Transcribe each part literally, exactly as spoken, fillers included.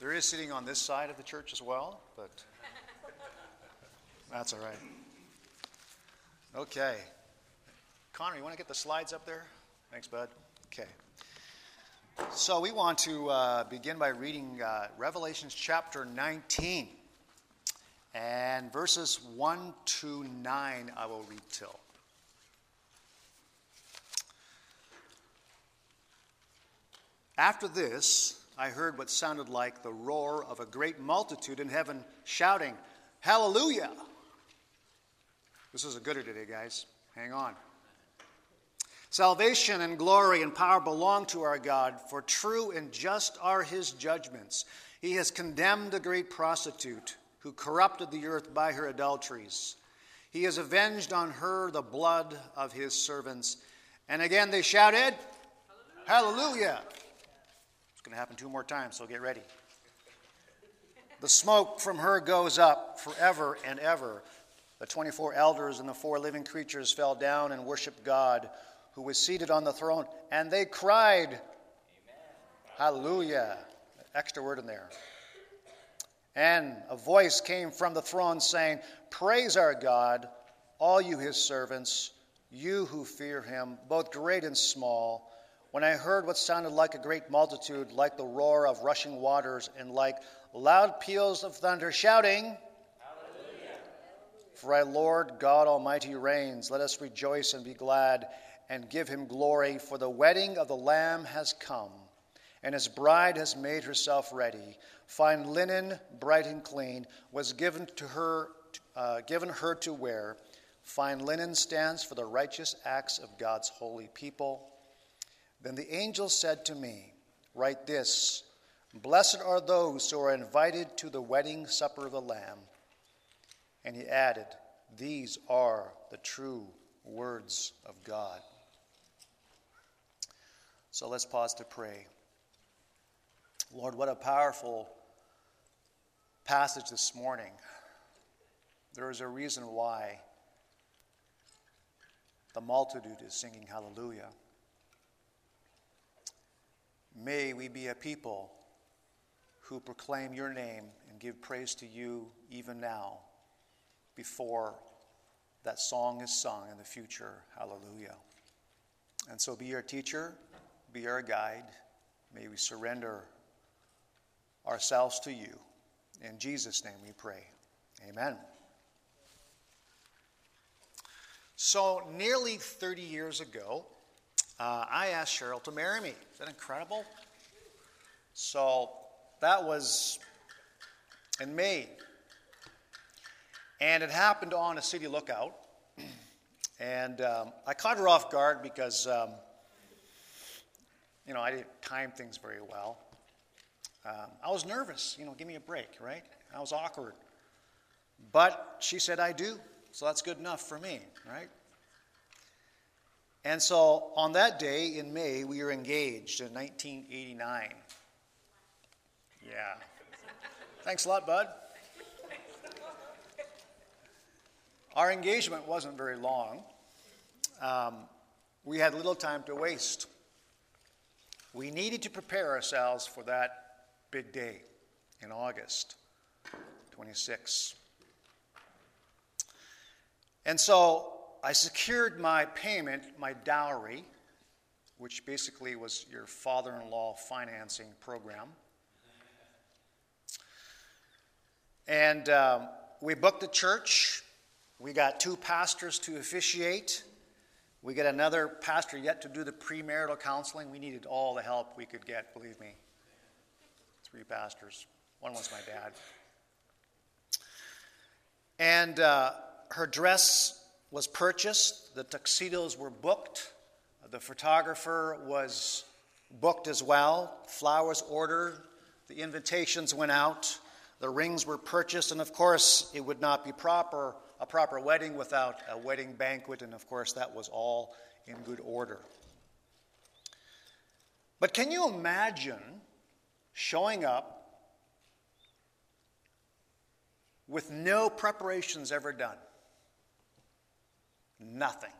There is seating on this side of the church as well, but that's all right. Okay. Connor, you want to get the slides up there? Thanks, bud. Okay. So we want to uh, begin by reading uh, Revelations chapter nineteen. And verses one to nine I will read till. After this, I heard what sounded like the roar of a great multitude in heaven shouting, "Hallelujah!" This is a gooder today, guys. Hang on. Salvation and glory and power belong to our God, for true and just are his judgments. He has condemned the great prostitute who corrupted the earth by her adulteries. He has avenged on her the blood of his servants. And again they shouted, "Hallelujah!" Hallelujah. It's going to happen two more times, so get ready. The smoke from her goes up forever and ever. The twenty-four elders and the four living creatures fell down and worshiped God, who was seated on the throne, and they cried, Amen. Hallelujah. Extra word in there. And a voice came from the throne saying, "Praise our God, all you his servants, you who fear him, both great and small." When I heard what sounded like a great multitude, like the roar of rushing waters, and like loud peals of thunder, shouting, "Hallelujah. For our Lord God Almighty reigns. Let us rejoice and be glad and give him glory, for the wedding of the Lamb has come, and his bride has made herself ready. Fine linen, bright and clean, was given to her, uh, given her to wear. Fine linen stands for the righteous acts of God's holy people." Then the angel said to me, "Write this, blessed are those who are invited to the wedding supper of the Lamb." And he added, "These are the true words of God." So let's pause to pray. Lord, what a powerful passage this morning. There is a reason why the multitude is singing hallelujah. May we be a people who proclaim your name and give praise to you even now, before that song is sung in the future. Hallelujah. And so be our teacher, be our guide. May we surrender ourselves to you. In Jesus' name we pray. Amen. So nearly thirty years ago, uh, I asked Cheryl to marry me. Is that incredible? So that was in May. And it happened on a city lookout. And um, I caught her off guard because, um, you know, I didn't time things very well. Um, I was nervous, you know, give me a break, right? I was awkward. But she said, "I do," so that's good enough for me, right? And so on that day in May, we were engaged in nineteen eighty-nine. Yeah. Thanks a lot, bud. Our engagement wasn't very long. Um, we had little time to waste. We needed to prepare ourselves for that big day in August twenty-sixth. And so I secured my payment, my dowry, which basically was your father-in-law financing program. And um, we booked the church. We got two pastors to officiate. We got another pastor yet to do the premarital counseling. We needed all the help we could get, believe me. Three pastors. One was my dad. And uh, her dress was purchased. The tuxedos were booked. The photographer was booked as well. Flowers ordered. The invitations went out. The rings were purchased. And of course, it would not be proper a proper wedding without a wedding banquet. And of course, that was all in good order. But can you imagine showing up with no preparations ever done? Nothing.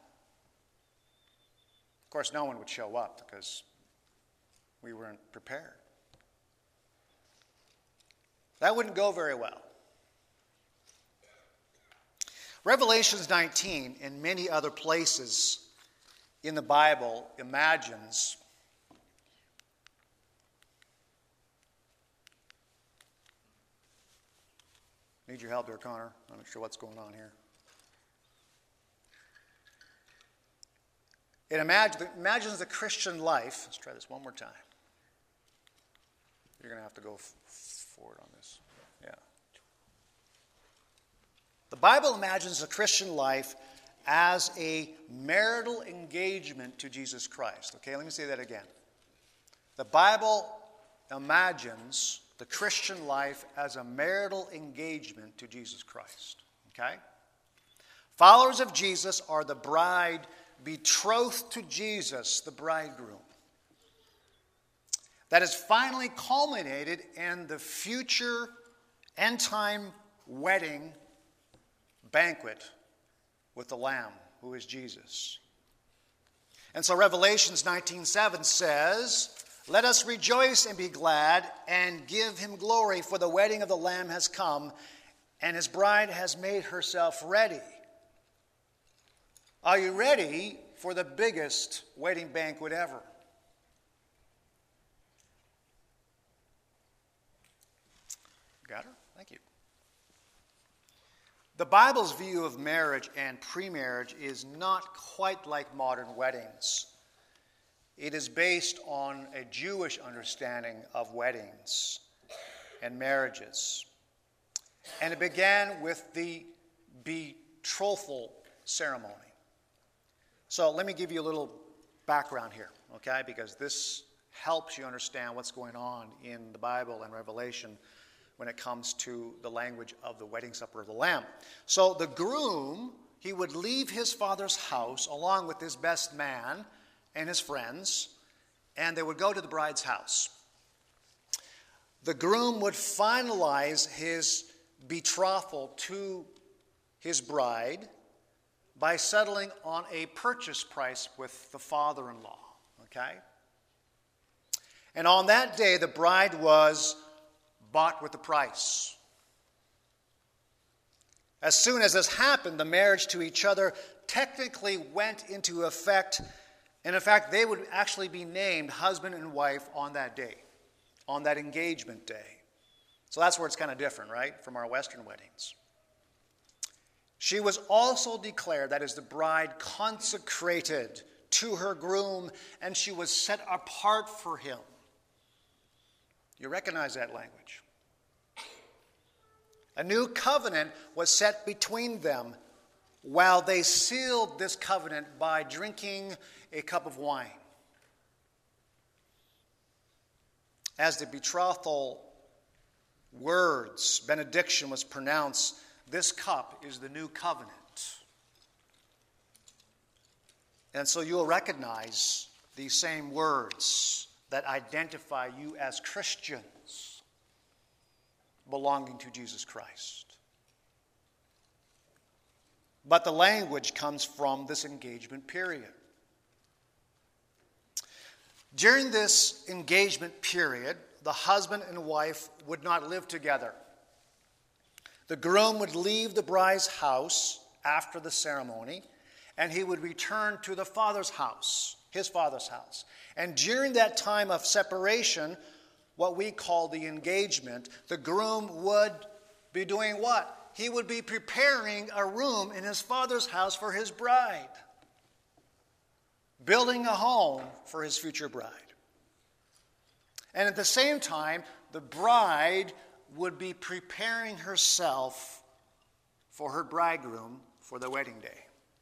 Of course, no one would show up because we weren't prepared. That wouldn't go very well. Revelations nineteen and many other places in the Bible imagines Need your help there, Connor. I'm not sure what's going on here. It imagine, imagines the Christian life. Let's try this one more time. You're going to have to go f- forward on this. Yeah. The Bible imagines the Christian life as a marital engagement to Jesus Christ. Okay, let me say that again. The Bible imagines the Christian life as a marital engagement to Jesus Christ. Okay? Followers of Jesus are the bride betrothed to Jesus, the bridegroom. That is finally culminated in the future end-time wedding banquet with the Lamb, who is Jesus. And so Revelations nineteen seven says, "Let us rejoice and be glad and give him glory, for the wedding of the Lamb has come, and his bride has made herself ready." Are you ready for the biggest wedding banquet ever? Got her? Thank you. The Bible's view of marriage and pre-marriage is not quite like modern weddings. It is based on a Jewish understanding of weddings and marriages. And it began with the betrothal ceremony. So let me give you a little background here, okay? Because this helps you understand what's going on in the Bible and Revelation when it comes to the language of the wedding supper of the Lamb. So the groom, he would leave his father's house along with his best man and his friends, and they would go to the bride's house. The groom would finalize his betrothal to his bride by settling on a purchase price with the father-in-law, okay? And on that day, the bride was bought with a price. As soon as this happened, the marriage to each other technically went into effect. And in fact, they would actually be named husband and wife on that day, on that engagement day. So that's where it's kind of different, right, from our Western weddings. She was also declared, that is, the bride, consecrated to her groom, and she was set apart for him. You recognize that language. A new covenant was set between them while they sealed this covenant by drinking a cup of wine. As the betrothal words, benediction, was pronounced, this cup is the new covenant. And so you'll recognize these same words that identify you as Christians belonging to Jesus Christ. But the language comes from this engagement period. During this engagement period, the husband and wife would not live together. The groom would leave the bride's house after the ceremony, and he would return to the father's house, his father's house. And during that time of separation, what we call the engagement, the groom would be doing what? He would be preparing a room in his father's house for his bride, building a home for his future bride. And at the same time, the bride would be preparing herself for her bridegroom for the wedding day.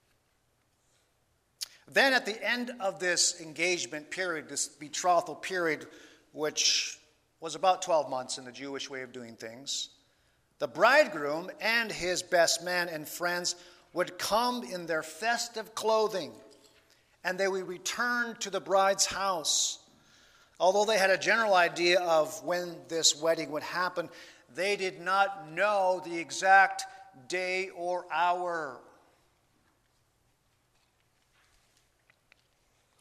Then at the end of this engagement period, this betrothal period, which was about twelve months in the Jewish way of doing things, the bridegroom and his best man and friends would come in their festive clothing, and they would return to the bride's house. Although they had a general idea of when this wedding would happen, they did not know the exact day or hour.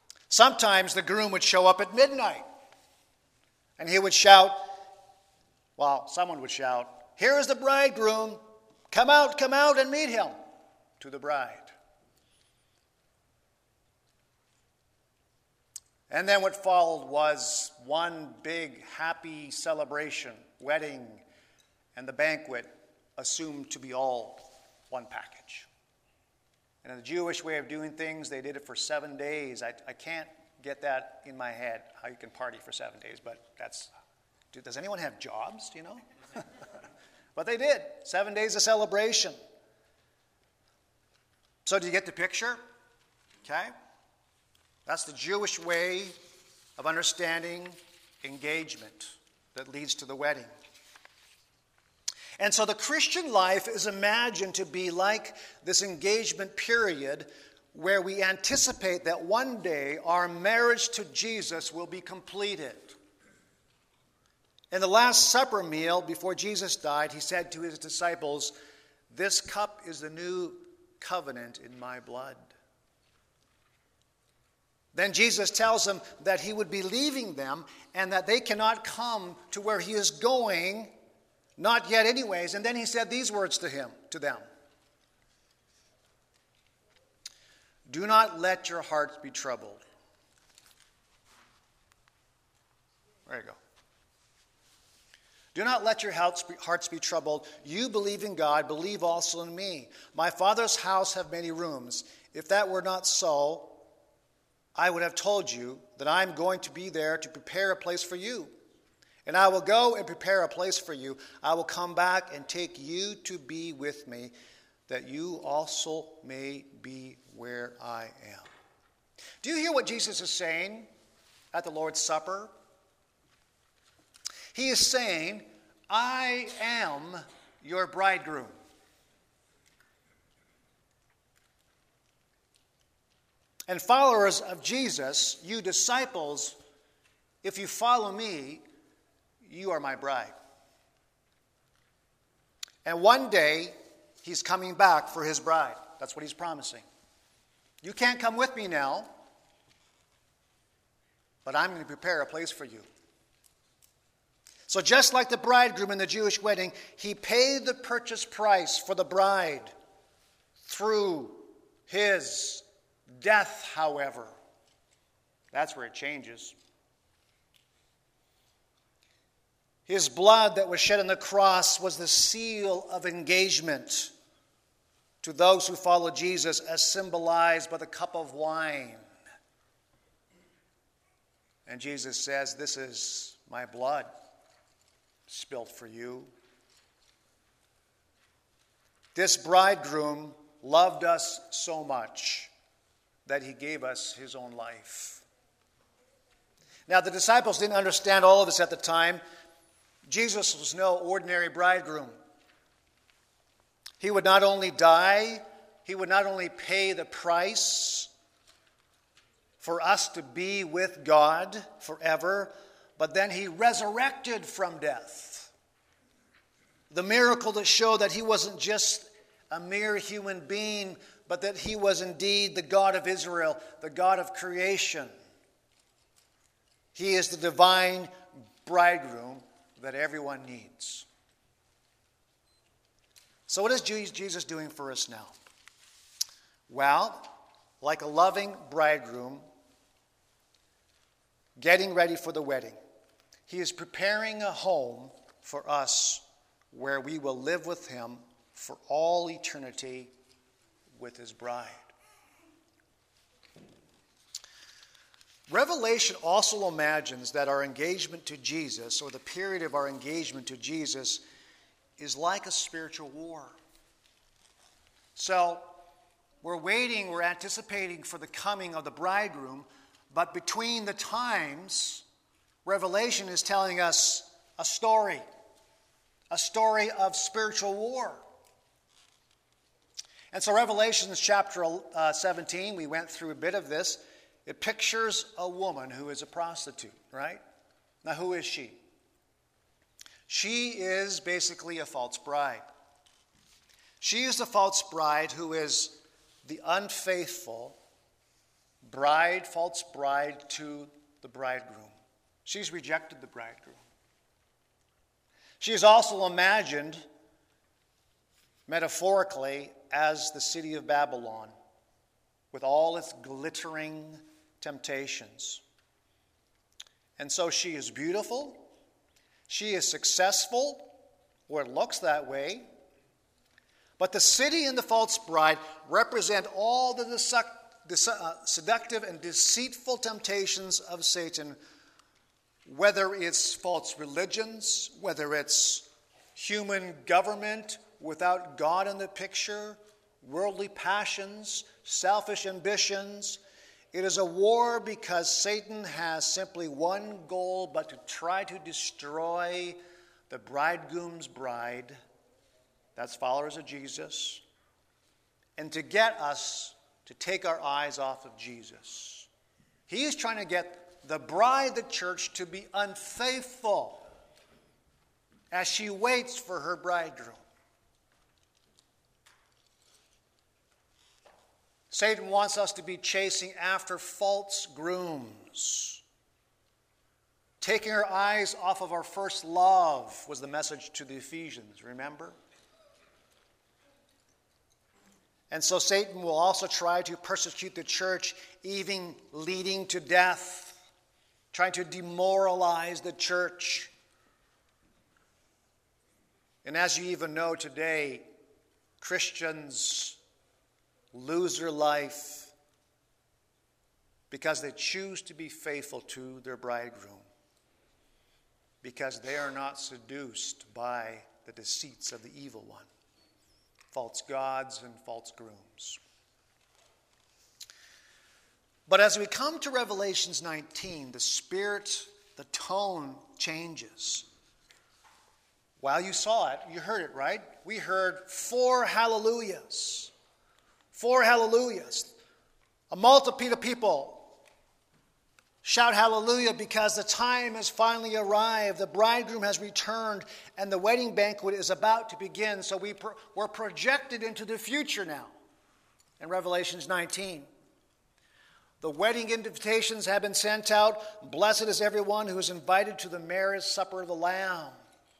Sometimes the groom would show up at midnight, and he would shout, Well, someone would shout, "Here is the bridegroom. Come out, come out and meet him," to the bride. And then what followed was one big happy celebration, wedding, and the banquet assumed to be all one package. And in the Jewish way of doing things, they did it for seven days. I, I can't get that in my head, how you can party for seven days, but that's, does anyone have jobs, do you know? But they did, seven days of celebration. So do you get the picture? Okay. That's the Jewish way of understanding engagement that leads to the wedding. And so the Christian life is imagined to be like this engagement period where we anticipate that one day our marriage to Jesus will be completed. In the Last Supper meal before Jesus died, he said to his disciples, "This cup is the new covenant in my blood." Then Jesus tells them that he would be leaving them and that they cannot come to where he is going, not yet anyways. And then he said these words to him, to them. "Do not let your hearts be troubled." There you go. "Do not let your hearts be troubled. You believe in God, believe also in me. My Father's house have many rooms. If that were not so, I would have told you that I am going to be there to prepare a place for you. And I will go and prepare a place for you. I will come back and take you to be with me, that you also may be where I am." Do you hear what Jesus is saying at the Lord's Supper? He is saying, "I am your bridegroom." And followers of Jesus, you disciples, if you follow me, you are my bride. And one day, he's coming back for his bride. That's what he's promising. You can't come with me now, but I'm going to prepare a place for you. So just like the bridegroom in the Jewish wedding, he paid the purchase price for the bride through his death, however. That's where it changes. His blood that was shed on the cross was the seal of engagement to those who follow Jesus, as symbolized by the cup of wine. And Jesus says, "This is my blood spilt for you." This bridegroom loved us so much that he gave us his own life. Now, the disciples didn't understand all of this at the time. Jesus was no ordinary bridegroom. He would not only die, he would not only pay the price for us to be with God forever, but then he resurrected from death. The miracle that showed that he wasn't just a mere human being, but that he was indeed the God of Israel, the God of creation. He is the divine bridegroom that everyone needs. So what is Jesus doing for us now? Well, like a loving bridegroom getting ready for the wedding, he is preparing a home for us where we will live with him for all eternity with his bride. Revelation also imagines that our engagement to Jesus, or the period of our engagement to Jesus, is like a spiritual war. So, we're waiting, we're anticipating for the coming of the bridegroom, but between the times, Revelation is telling us a story, a story of spiritual war. And so Revelation chapter uh, seventeen, we went through a bit of this. It pictures a woman who is a prostitute, right? Now, who is she? She is basically a false bride. She is the false bride who is the unfaithful bride, false bride to the bridegroom. She's rejected the bridegroom. She is also imagined, metaphorically, as the city of Babylon, with all its glittering temptations. And so she is beautiful, she is successful, or it looks that way. But the city and the false bride represent all the seductive and deceitful temptations of Satan, whether it's false religions, whether it's human government without God in the picture, worldly passions, selfish ambitions. It is a war because Satan has simply one goal, but to try to destroy the bridegroom's bride, that's followers of Jesus, and to get us to take our eyes off of Jesus. He is trying to get the bride, the church, to be unfaithful as she waits for her bridegroom. Satan wants us to be chasing after false grooms. Taking our eyes off of our first love was the message to the Ephesians, remember? And so Satan will also try to persecute the church, even leading to death, trying to demoralize the church. And as you even know today, Christians lose their life because they choose to be faithful to their bridegroom, because they are not seduced by the deceits of the evil one, false gods and false grooms. But as we come to Revelations nineteen, the spirit, the tone changes. While you saw it, you heard it, right? We heard four hallelujahs. Four hallelujahs. A multitude of people shout hallelujah because the time has finally arrived. The bridegroom has returned and the wedding banquet is about to begin. So we pro- we're projected into the future now in Revelations nineteen. The wedding invitations have been sent out. Blessed is everyone who is invited to the marriage supper of the Lamb.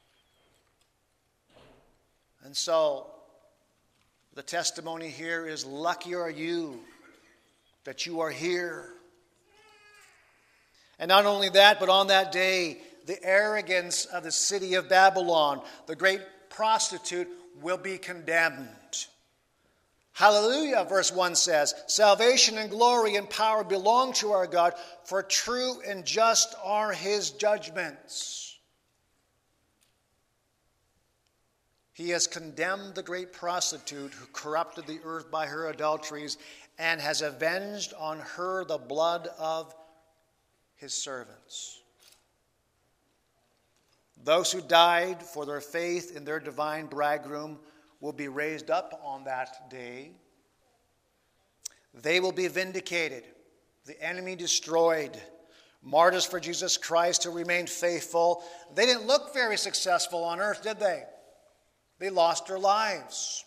And so the testimony here is, lucky are you that you are here. And not only that, but on that day, the arrogance of the city of Babylon, the great prostitute, will be condemned. Hallelujah, verse one says, salvation and glory and power belong to our God, for true and just are his judgments. He has condemned the great prostitute who corrupted the earth by her adulteries and has avenged on her the blood of his servants. Those who died for their faith in their divine bridegroom will be raised up on that day. They will be vindicated, the enemy destroyed. Martyrs for Jesus Christ who remained faithful. They didn't look very successful on earth, did they? They lost their lives.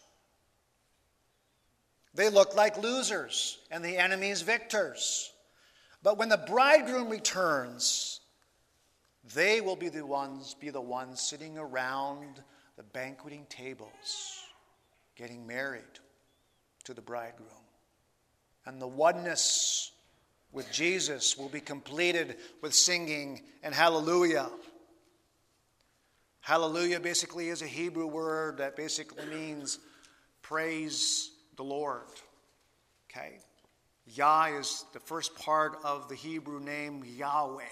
They looked like losers and the enemy's victors. But when the bridegroom returns, they will be the ones, be the ones sitting around the banqueting tables, getting married to the bridegroom. And the oneness with Jesus will be completed with singing and hallelujah. Hallelujah basically is a Hebrew word that basically means praise the Lord. Okay? Yah is the first part of the Hebrew name Yahweh.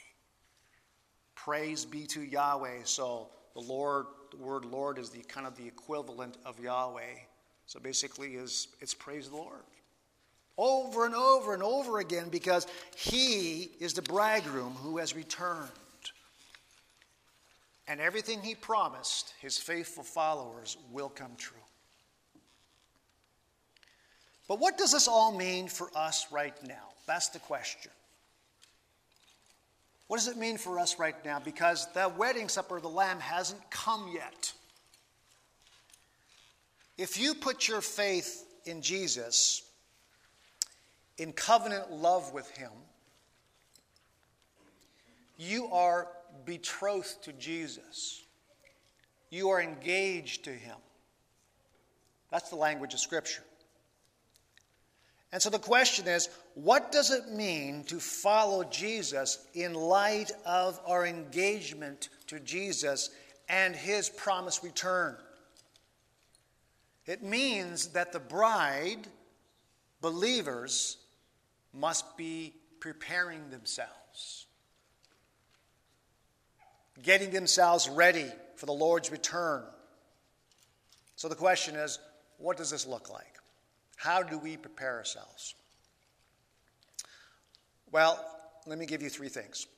Praise be to Yahweh. So the Lord, the word Lord is the kind of the equivalent of Yahweh. So basically is it's praise the Lord. Over and over and over again, because he is the bridegroom who has returned. And everything he promised his faithful followers will come true. But what does this all mean for us right now? That's the question. What does it mean for us right now? Because the wedding supper of the Lamb hasn't come yet. If you put your faith in Jesus, in covenant love with him, you are betrothed to Jesus. You are engaged to him. That's the language of Scripture. And so the question is, what does it mean to follow Jesus in light of our engagement to Jesus and his promised return? It means that the bride, believers, must be preparing themselves, getting themselves ready for the Lord's return. So the question is, what does this look like? How do we prepare ourselves? Well, let me give you three things.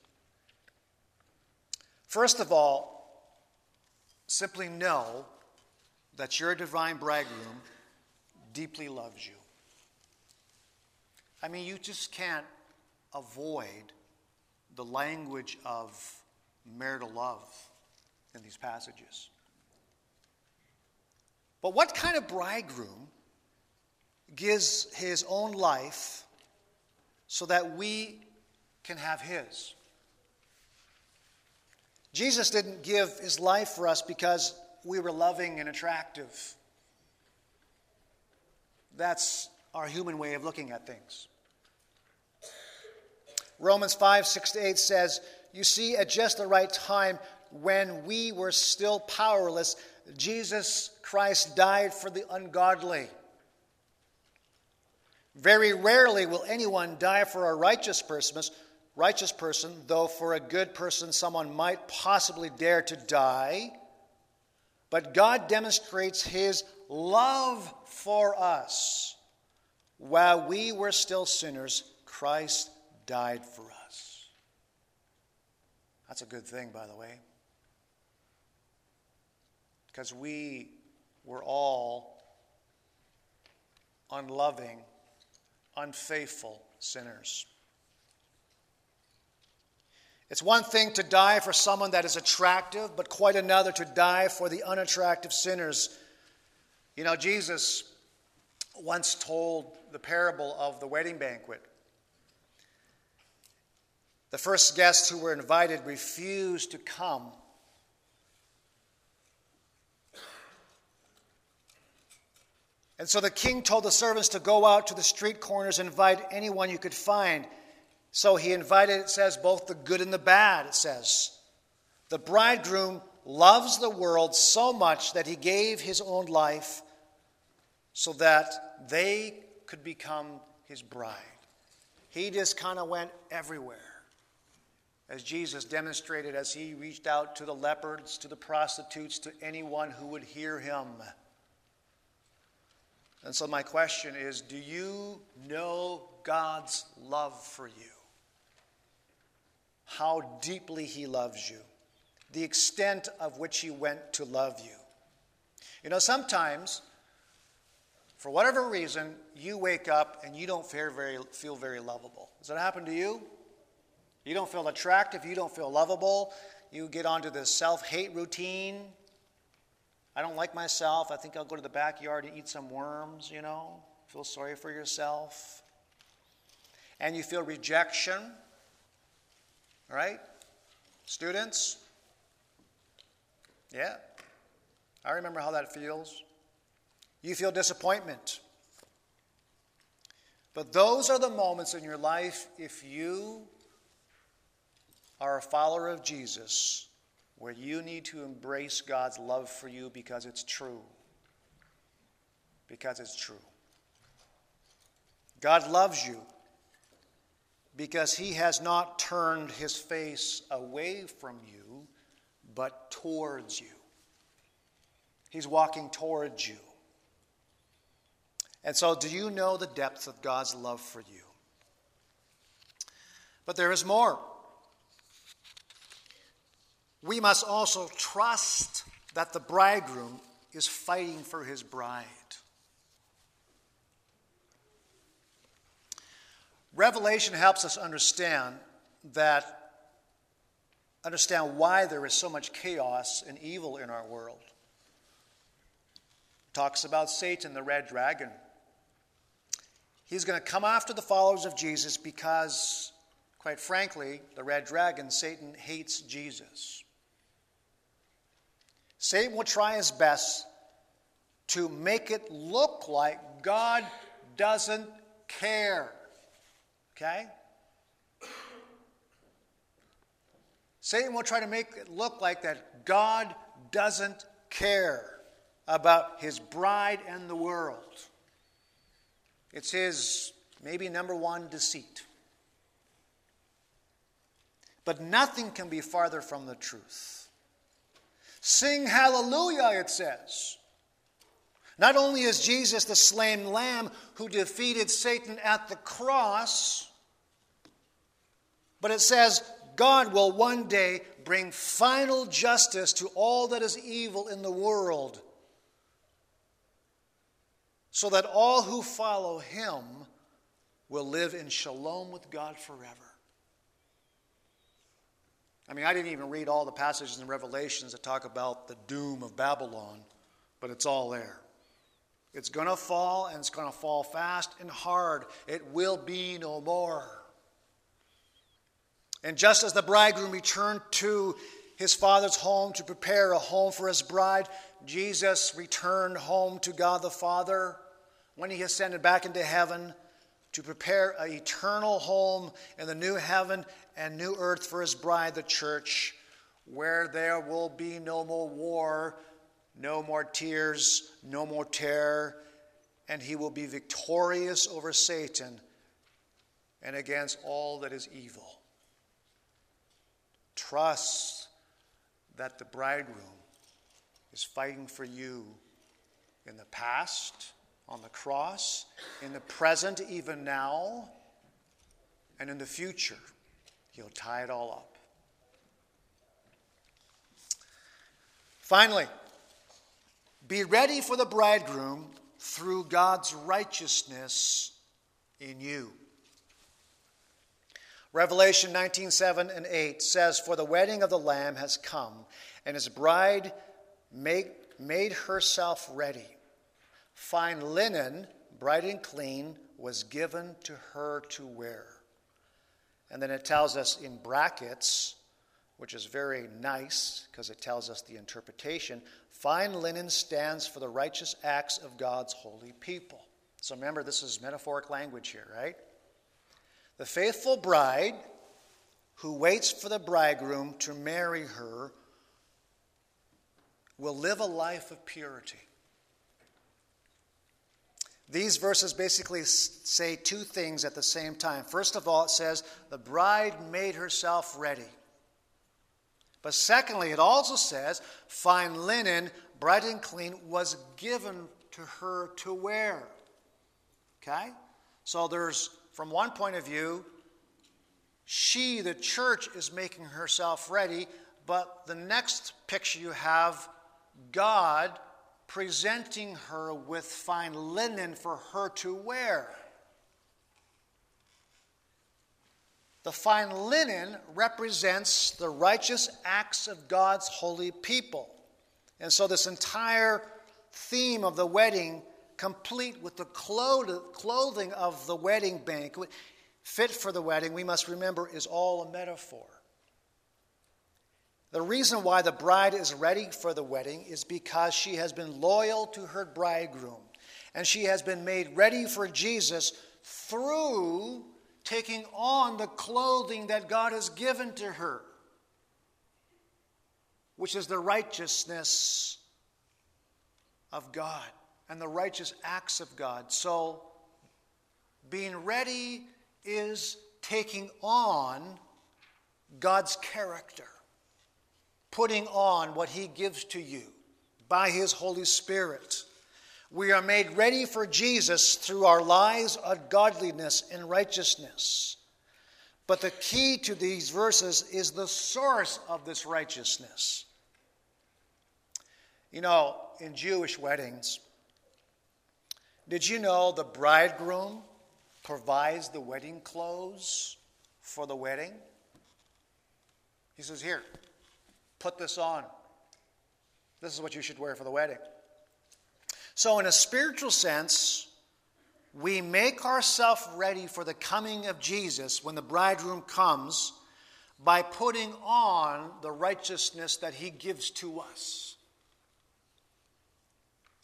First of all, simply know that your divine bridegroom deeply loves you. I mean, you just can't avoid the language of marital love in these passages. But what kind of bridegroom gives his own life so that we can have his? Jesus didn't give his life for us because we were loving and attractive. That's our human way of looking at things. Romans five, six to eight says, you see, at just the right time, when we were still powerless, Jesus Christ died for the ungodly. Very rarely will anyone die for a righteous person, righteous person, though for a good person someone might possibly dare to die. But God demonstrates his love for us. While we were still sinners, Christ died for us. That's a good thing, by the way. Because we were all unloving, unfaithful sinners. It's one thing to die for someone that is attractive, but quite another to die for the unattractive sinners. You know, Jesus once told the parable of the wedding banquet. The first guests who were invited refused to come. And so the king told the servants to go out to the street corners and invite anyone you could find. So he invited, it says, both the good and the bad, it says. The bridegroom loves the world so much that he gave his own life so that they could become his bride. He just kind of went everywhere, as Jesus demonstrated as he reached out to the lepers, to the prostitutes, to anyone who would hear him. And so my question is, do you know God's love for you? How deeply he loves you. The extent of which he went to love you. You know, sometimes, for whatever reason, you wake up and you don't feel very, feel very lovable. Does that happen to you? You don't feel attractive. You don't feel lovable. You get onto this self-hate routine. I don't like myself. I think I'll go to the backyard and eat some worms, you know. Feel sorry for yourself. And you feel rejection. Right? Students? Yeah. I remember how that feels. You feel disappointment. But those are the moments in your life, if you are a follower of Jesus, where you need to embrace God's love for you because it's true. Because it's true. God loves you because he has not turned his face away from you, but towards you. He's walking towards you. And so, do you know the depth of God's love for you? But there is more. We must also trust that the bridegroom is fighting for his bride. Revelation helps us understand that, understand why there is so much chaos and evil in our world. It talks about Satan, the red dragon. He's going to come after the followers of Jesus because, quite frankly, the red dragon, Satan, hates Jesus. Satan will try his best to make it look like God doesn't care. Okay? Satan will try to make it look like that God doesn't care about his bride and the world. It's his maybe number one deceit. But nothing can be farther from the truth. Sing hallelujah, it says. Not only is Jesus the slain lamb who defeated Satan at the cross, but it says God will one day bring final justice to all that is evil in the world, so that all who follow him will live in shalom with God forever. I mean, I didn't even read all the passages in Revelations that talk about the doom of Babylon, but it's all there. It's going to fall, and it's going to fall fast and hard. It will be no more. And just as the bridegroom returned to his father's home to prepare a home for his bride, Jesus returned home to God the Father when he ascended back into heaven to prepare an eternal home in the new heaven and new earth for his bride, the church, where there will be no more war, no more tears, no more terror, and he will be victorious over Satan and against all that is evil. Trust that the bridegroom is fighting for you in the past, on the cross, in the present, even now, and in the future. He'll tie it all up. Finally, be ready for the bridegroom through God's righteousness in you. Revelation nineteen, seven and eight says, "For the wedding of the Lamb has come, and his bride made, made herself ready. Fine linen, bright and clean, was given to her to wear." And then it tells us in brackets, which is very nice because it tells us the interpretation, fine linen stands for the righteous acts of God's holy people. So remember, this is metaphoric language here, right? The faithful bride who waits for the bridegroom to marry her will live a life of purity. These verses basically say two things at the same time. First of all, it says the bride made herself ready. But secondly, it also says fine linen, bright and clean, was given to her to wear. Okay? So there's, from one point of view, she, the church, is making herself ready. But the next picture you have, God presenting her with fine linen for her to wear. The fine linen represents the righteous acts of God's holy people. And so this entire theme of the wedding, complete with the clothing of the wedding banquet, fit for the wedding, we must remember, is all a metaphor. The reason why the bride is ready for the wedding is because she has been loyal to her bridegroom. And she has been made ready for Jesus through taking on the clothing that God has given to her, which is the righteousness of God and the righteous acts of God. So being ready is taking on God's character, putting on what he gives to you by his Holy Spirit. We are made ready for Jesus through our lives of godliness and righteousness. But the key to these verses is the source of this righteousness. You know, in Jewish weddings, did you know the bridegroom provides the wedding clothes for the wedding? He says, here, put this on. This is what you should wear for the wedding. So in a spiritual sense, we make ourselves ready for the coming of Jesus when the bridegroom comes by putting on the righteousness that he gives to us.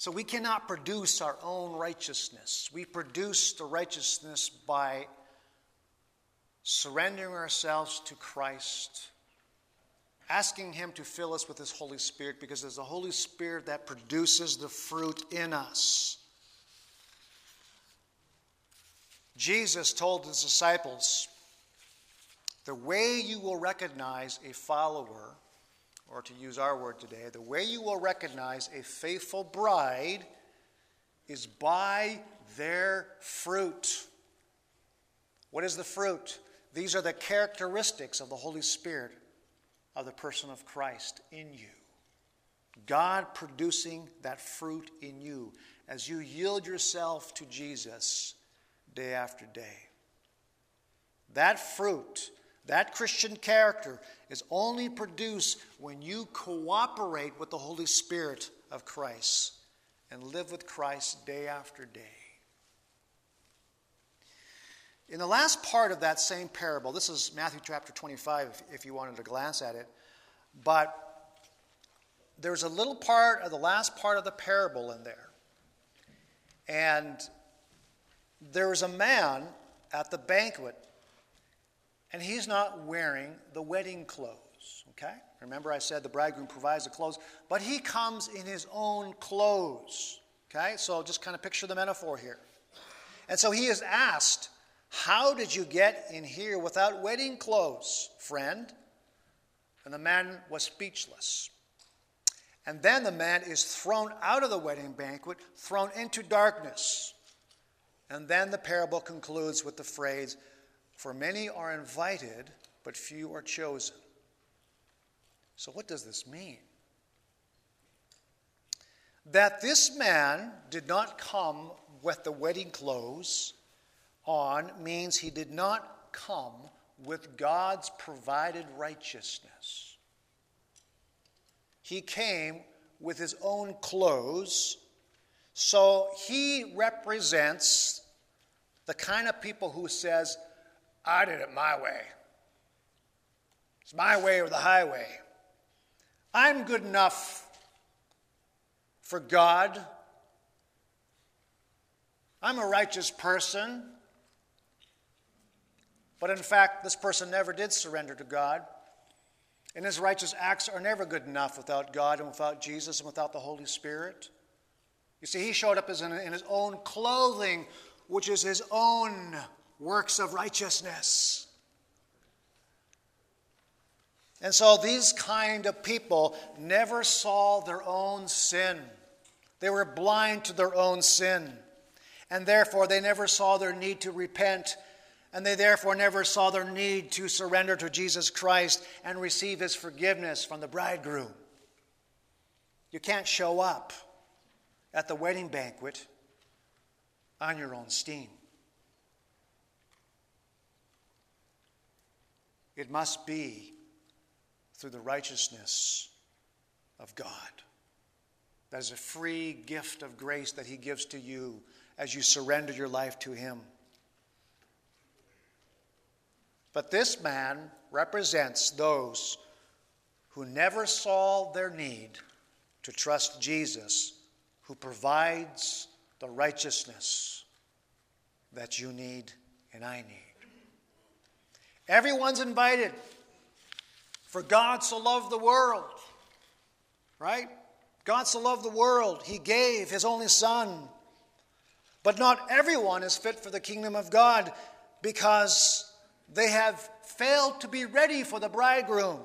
So we cannot produce our own righteousness. We produce the righteousness by surrendering ourselves to Christ, asking him to fill us with his Holy Spirit, because it's the Holy Spirit that produces the fruit in us. Jesus told his disciples, the way you will recognize a follower, or to use our word today, the way you will recognize a faithful bride is by their fruit. What is the fruit? These are the characteristics of the Holy Spirit of the person of Christ in you. God producing that fruit in you as you yield yourself to Jesus day after day. That fruit, that Christian character, is only produced when you cooperate with the Holy Spirit of Christ and live with Christ day after day. In the last part of that same parable, this is Matthew chapter twenty-five, if, if you wanted to glance at it, but there's a little part of the last part of the parable in there. And there was a man at the banquet, and he's not wearing the wedding clothes, okay? Remember I said the bridegroom provides the clothes, but he comes in his own clothes, okay? So just kind of picture the metaphor here. And so he is asked, how did you get in here without wedding clothes, friend? And the man was speechless. And then the man is thrown out of the wedding banquet, thrown into darkness. And then the parable concludes with the phrase, for many are invited, but few are chosen. So what does this mean? That this man did not come with the wedding clothes on means he did not come with God's provided righteousness. He came with his own clothes, so he represents the kind of people who says, I did it my way. It's my way or the highway. I'm good enough for God. I'm a righteous person. But in fact, this person never did surrender to God. And his righteous acts are never good enough without God and without Jesus and without the Holy Spirit. You see, he showed up as in, in his own clothing, which is his own works of righteousness. And so these kind of people never saw their own sin. They were blind to their own sin. And therefore they never saw their need to repent. And they therefore never saw their need to surrender to Jesus Christ and receive his forgiveness from the bridegroom. You can't show up at the wedding banquet on your own steam. It must be through the righteousness of God. That is a free gift of grace that he gives to you as you surrender your life to him. But this man represents those who never saw their need to trust Jesus, who provides the righteousness that you need and I need. Everyone's invited. For God so loved the world, right? God so loved the world, he gave his only Son. But not everyone is fit for the kingdom of God because they have failed to be ready for the bridegroom.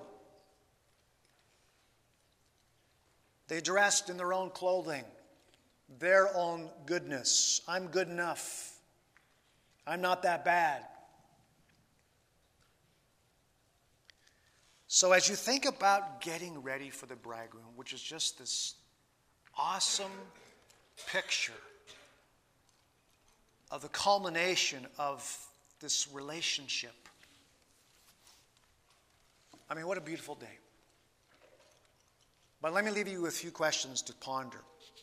They dressed in their own clothing, their own goodness. I'm good enough. I'm not that bad. So as you think about getting ready for the bridegroom, which is just this awesome picture of the culmination of this relationship. I mean, what a beautiful day. But let me leave you with a few questions to ponder.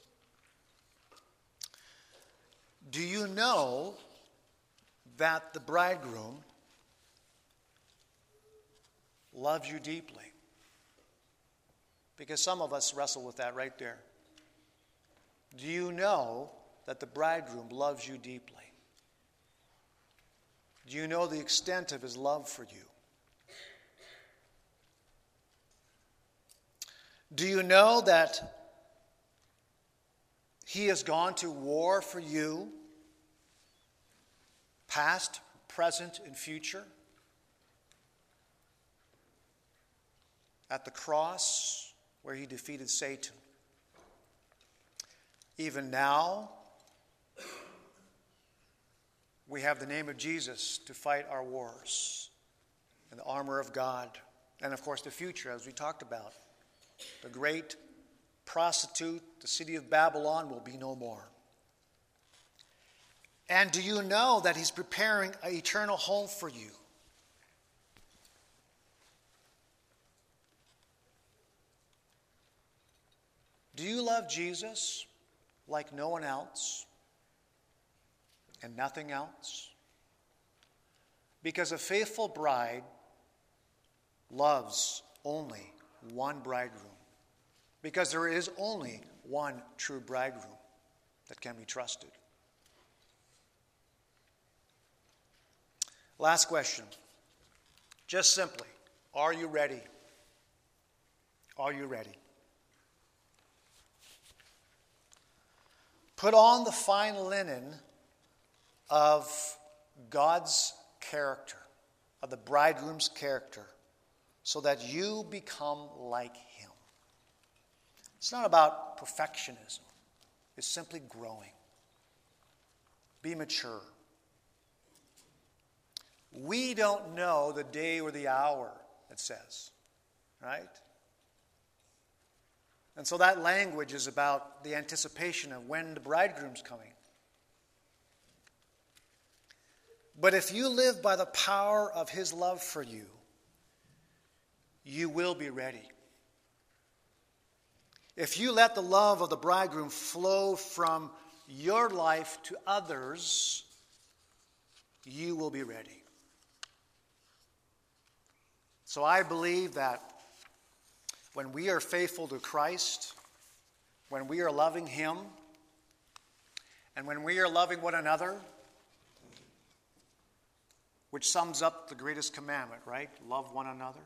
Do you know that the bridegroom loves you deeply? Because some of us wrestle with that right there. Do you know that the bridegroom loves you deeply? Do you know the extent of his love for you? Do you know that he has gone to war for you, past, present, and future? At the cross, where he defeated Satan. Even now, we have the name of Jesus to fight our wars and the armor of God. And of course, the future, as we talked about. The great prostitute, the city of Babylon, will be no more. And do you know that he's preparing an eternal home for you? Do you love Jesus like no one else and nothing else? Because a faithful bride loves only one bridegroom. Because there is only one true bridegroom that can be trusted. Last question. Just simply, are you ready? Are you ready? Put on the fine linen of God's character, of the bridegroom's character, so that you become like him. It's not about perfectionism. It's simply growing. Be mature. We don't know the day or the hour, it says, right? And so that language is about the anticipation of when the bridegroom's coming. But if you live by the power of his love for you, you will be ready. If you let the love of the bridegroom flow from your life to others, you will be ready. So I believe that when we are faithful to Christ, when we are loving him, and when we are loving one another, which sums up the greatest commandment, right? Love one another.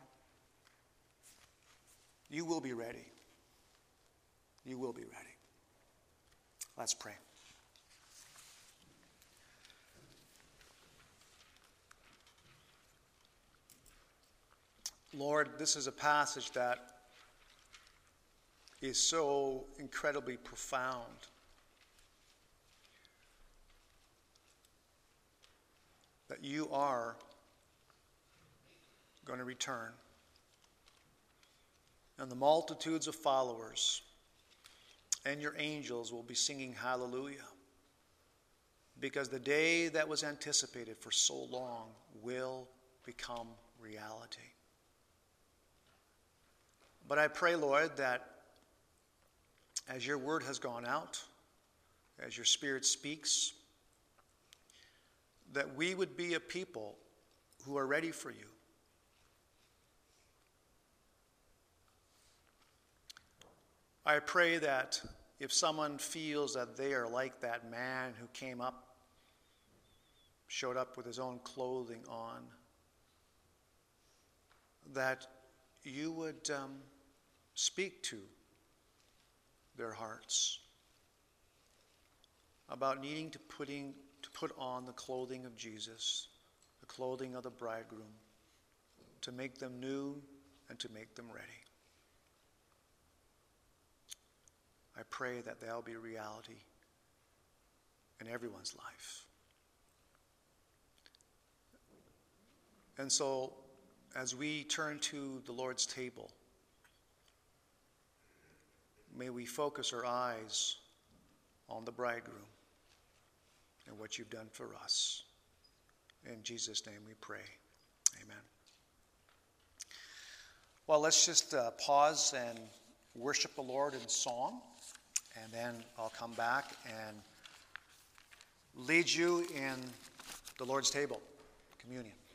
You will be ready. You will be ready. Let's pray. Lord, this is a passage that is so incredibly profound. That you are going to return. And the multitudes of followers and your angels will be singing hallelujah. Because the day that was anticipated for so long will become reality. But I pray, Lord, that as your word has gone out, as your Spirit speaks, that we would be a people who are ready for you. I pray that if someone feels that they are like that man who came up, showed up with his own clothing on, that you would um, speak to their hearts about needing to putting to put on the clothing of Jesus, the clothing of the bridegroom, to make them new and to make them ready. I pray that that'll be a reality in everyone's life. And so, as we turn to the Lord's table, may we focus our eyes on the bridegroom and what you've done for us. In Jesus' name we pray. Amen. Well, let's just uh, pause and worship the Lord in song, and then I'll come back and lead you in the Lord's table, communion.